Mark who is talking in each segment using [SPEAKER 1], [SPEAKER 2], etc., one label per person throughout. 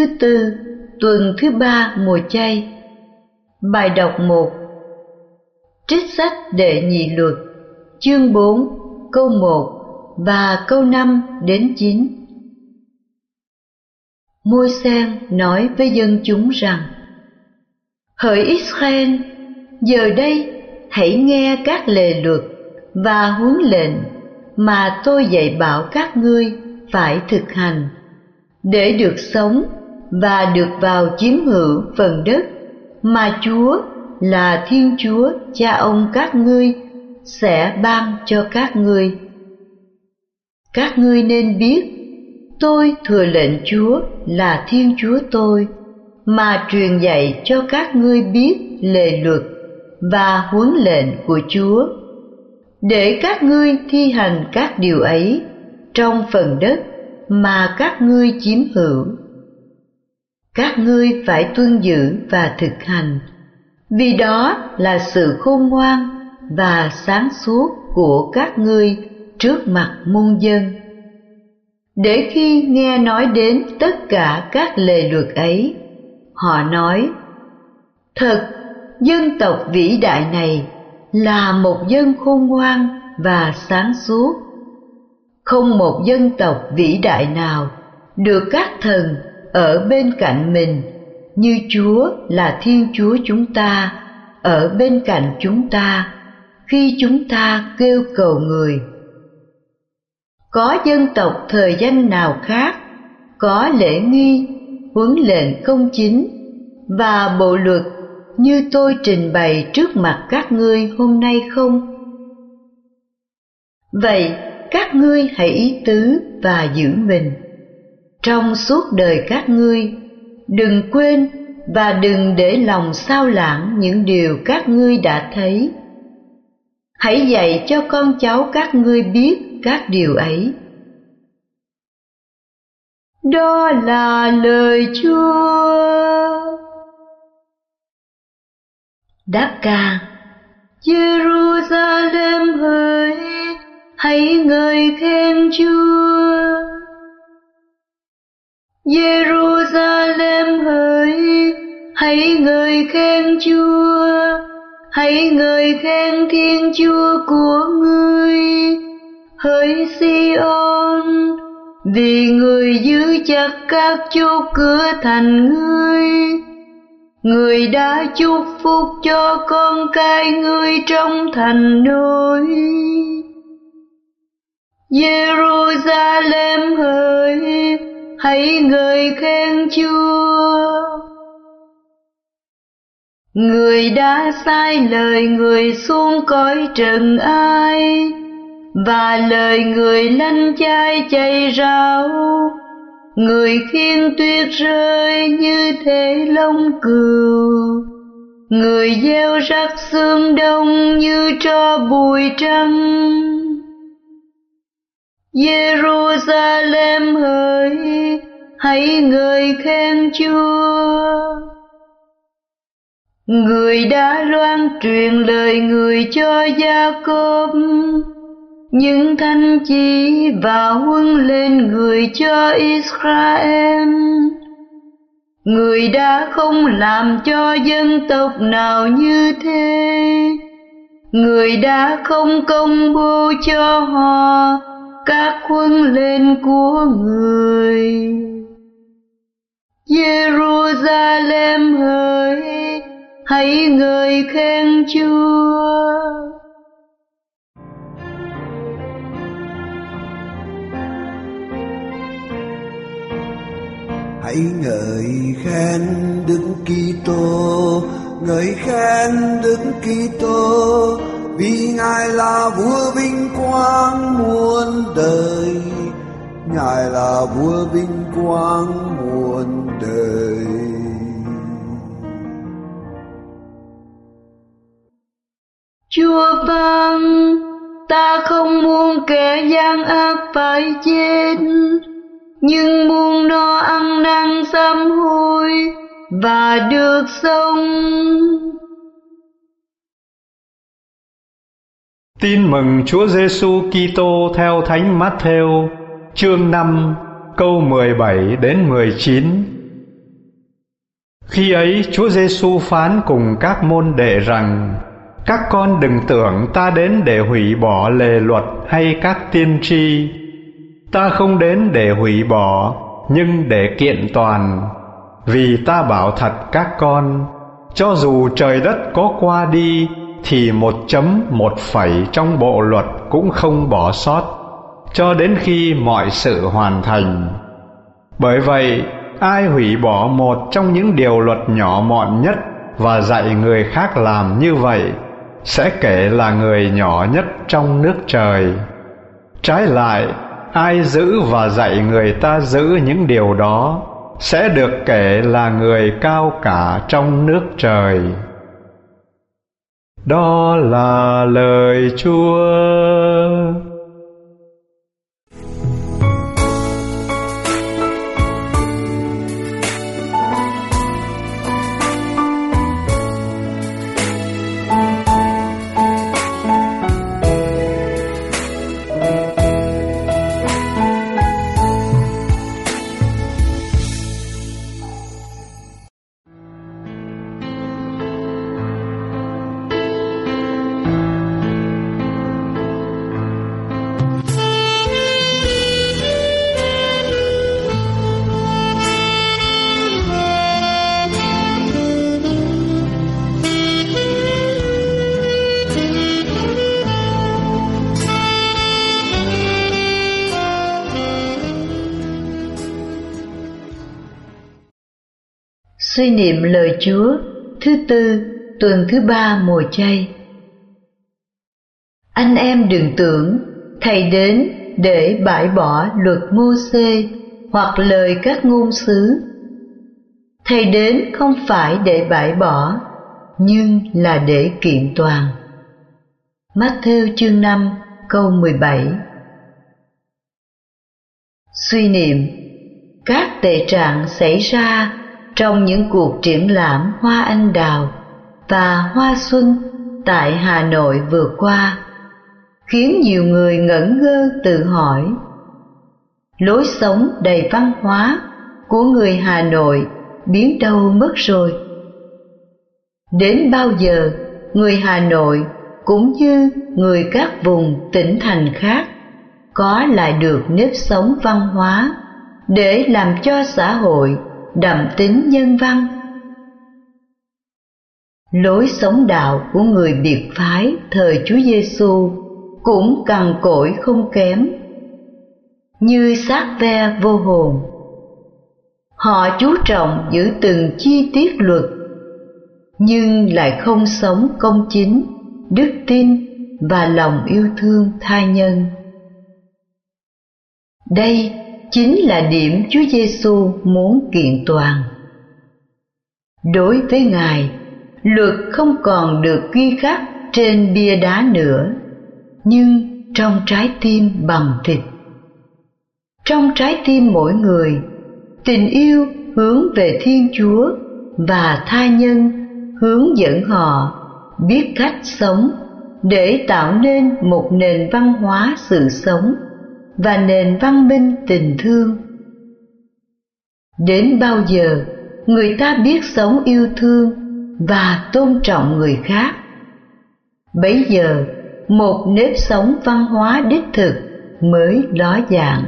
[SPEAKER 1] thứ tư, tuần thứ 3 mùa chay. Bài đọc 1. Trích sách Đệ Nhị Luật, chương 4, câu 1 và câu 5 đến 9. Môi-se nói với dân chúng rằng: Hỡi Israel, giờ đây hãy nghe các lề luật và huấn lệnh mà tôi dạy bảo các ngươi phải thực hành, để được sống và được vào chiếm hữu phần đất mà Chúa là Thiên Chúa Cha ông các ngươi sẽ ban cho các ngươi. Các ngươi nên biết, tôi thừa lệnh Chúa là Thiên Chúa tôi, mà truyền dạy cho các ngươi biết lề luật và huấn lệnh của Chúa, để các ngươi thi hành các điều ấy trong phần đất mà các ngươi chiếm hữu. Các ngươi phải tuân giữ và thực hành, vì đó là sự khôn ngoan và sáng suốt của các ngươi trước mặt muôn dân. Để khi nghe nói đến tất cả các lề luật ấy, họ nói: Thật, dân tộc vĩ đại này là một dân khôn ngoan và sáng suốt. Không một dân tộc vĩ đại nào được các thần ở bên cạnh mình như Chúa là Thiên Chúa chúng ta ở bên cạnh chúng ta khi chúng ta kêu cầu Người. Có dân tộc thời danh nào khác có lễ nghi, huấn lệnh công chính và bộ luật như tôi trình bày trước mặt các ngươi hôm nay không? Vậy các ngươi hãy ý tứ và giữ mình. Trong suốt đời các ngươi, đừng quên và đừng để lòng xao lãng những điều các ngươi đã thấy. Hãy dạy cho con cháu các ngươi biết các điều ấy. Đó là lời Chúa. Đáp ca: Jerusalem hỡi, hãy ngợi khen Chúa. Jerusalem hỡi, hãy ngợi khen Chúa. Hãy ngợi khen Thiên Chúa của ngươi. Hỡi Sion, vì Người giữ chặt các chốt cửa thành ngươi. Người đã chúc phúc cho con cái ngươi trong thành nôi. Jerusalem hỡi, hãy ngợi khen Chúa. Người đã sai lời Người xuống cõi trần ai, và lời Người lanh chai chảy ráo. Người khiến tuyết rơi như thể lông cừu. Người gieo rắc sương đông như tro bụi trắng. Jerusalem hỡi, hãy ngợi khen Chúa. Người đã loan truyền lời Người cho Gia-cốp, những thánh chỉ và huấn lên Người cho Israel. Người đã không làm cho dân tộc nào như thế. Người đã không công bố cho họ các huấn lệnh của Người. Jerusalem hỡi, hãy ngợi khen Chúa.
[SPEAKER 2] Hãy ngợi khen Đức Kitô, ngợi khen Đức Kitô, vì Ngài là Vua vinh quang muôn đời. Ngài là Vua vinh quang muôn đời.
[SPEAKER 1] Chúa vâng, ta không muốn kẻ gian ác phải chết, nhưng muốn nó ăn năn sám hối và được sống.
[SPEAKER 3] Tin mừng Chúa Giêsu Kitô theo Thánh Mát-thêu, chương 5, câu 17 đến 19. Khi ấy Chúa Giêsu phán cùng các môn đệ rằng: các con đừng tưởng ta đến để hủy bỏ lề luật hay các tiên tri. Ta không đến để hủy bỏ, nhưng để kiện toàn. Vì ta bảo thật các con, cho dù trời đất có qua đi, thì 1 chấm 1 phẩy trong bộ luật cũng không bỏ sót, cho đến khi mọi sự hoàn thành. Bởi vậy, ai hủy bỏ một trong những điều luật nhỏ mọn nhất và dạy người khác làm như vậy, sẽ kể là người nhỏ nhất trong nước trời. Trái lại, ai giữ và dạy người ta giữ những điều đó, sẽ được kể là người cao cả trong nước trời. Đó là lời Chúa.
[SPEAKER 1] Suy niệm lời Chúa thứ tư, tuần thứ 3 mùa chay. Anh em đừng tưởng Thầy đến để bãi bỏ luật Mô-sê hoặc lời các ngôn sứ. Thầy đến không phải để bãi bỏ, nhưng là để kiện toàn. Mát-thêu chương 5 câu 17. Suy niệm các tệ trạng xảy ra trong những cuộc triển lãm hoa anh đào và hoa xuân tại Hà Nội vừa qua khiến nhiều người ngẩn ngơ tự hỏi: lối sống đầy văn hóa của người Hà Nội biến đâu mất rồi? Đến bao giờ người Hà Nội cũng như người các vùng tỉnh thành khác có lại được nếp sống văn hóa để làm cho xã hội đậm tính nhân văn? Lối sống đạo của người biệt phái thời Chúa Giêsu cũng cằn cỗi không kém, như xác ve vô hồn. Họ chú trọng giữ từng chi tiết luật, nhưng lại không sống công chính, đức tin và lòng yêu thương tha nhân. Đây chính là điểm Chúa Giêsu muốn kiện toàn. Đối với Ngài, luật không còn được ghi khắc trên bia đá nữa, nhưng trong trái tim bằng thịt. Trong trái tim mỗi người, tình yêu hướng về Thiên Chúa và tha nhân hướng dẫn họ biết cách sống để tạo nên một nền văn hóa sự sống và nền văn minh tình thương. Đến bao giờ người ta biết sống yêu thương và tôn trọng người khác, bấy giờ một nếp sống văn hóa đích thực mới ló dạng.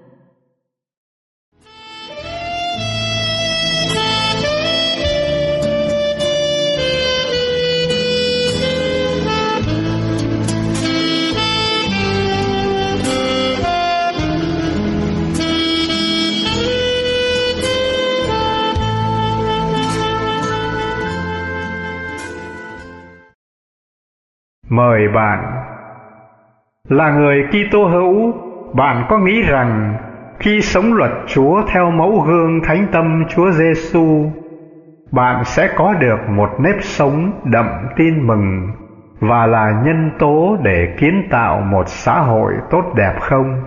[SPEAKER 3] Mời bạn. Là người Kitô hữu, bạn có nghĩ rằng khi sống luật Chúa theo mẫu gương Thánh Tâm Chúa Giêsu, bạn sẽ có được một nếp sống đậm tin mừng và là nhân tố để kiến tạo một xã hội tốt đẹp không?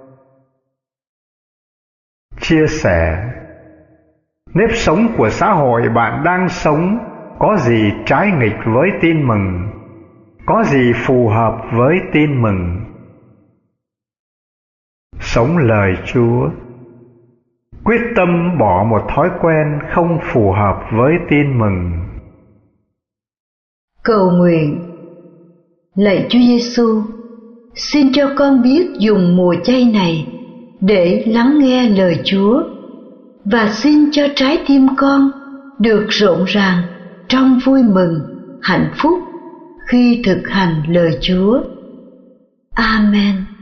[SPEAKER 3] Chia sẻ: nếp sống của xã hội bạn đang sống có gì trái nghịch với tin mừng? Có gì phù hợp với tin mừng? Sống lời Chúa. quyết tâm bỏ một thói quen không phù hợp với tin mừng.
[SPEAKER 1] Cầu nguyện: Lạy Chúa Giêsu, xin cho con biết dùng mùa chay này để lắng nghe lời Chúa, và xin cho trái tim con được rộn ràng trong vui mừng, hạnh phúc khi thực hành lời Chúa. Amen.